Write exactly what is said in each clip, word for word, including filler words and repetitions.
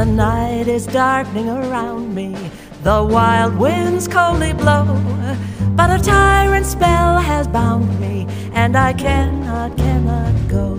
night is darkening around me, the wild winds coldly blow, but a tyrant spell has bound me, and I cannot, cannot go.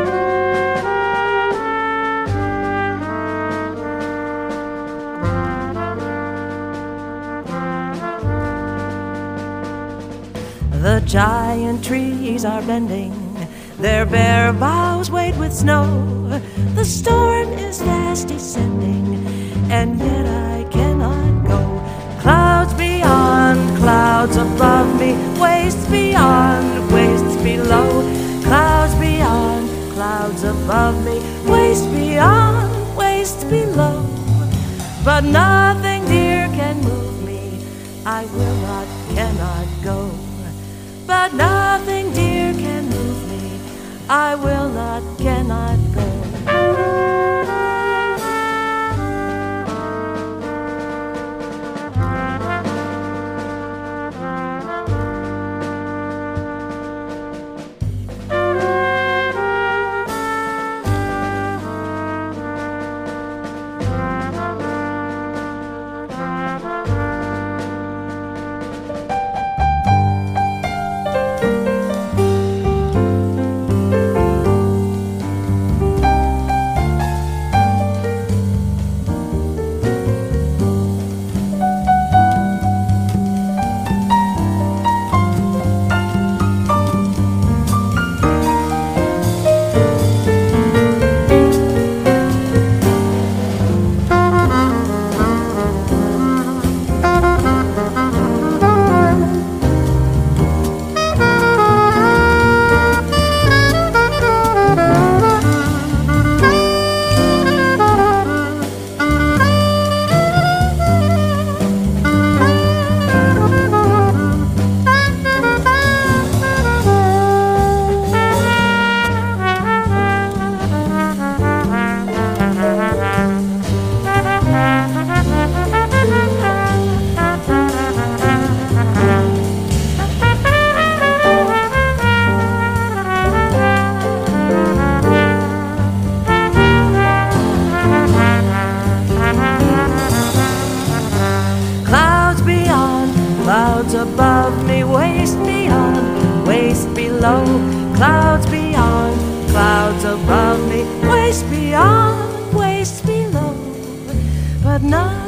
The giant trees are bending, their bare boughs weighted with snow. The storm is fast descending, and yet I cannot go. Clouds beyond, clouds above me, wastes beyond, wastes below. Clouds beyond, clouds above me, wastes beyond, wastes below. But nothing dear can move me, I will not, cannot go. But nothing dear can move me, I will not, cannot go. Clouds above me, waste beyond, waste below. Clouds beyond, clouds above me, waste beyond, waste below. But not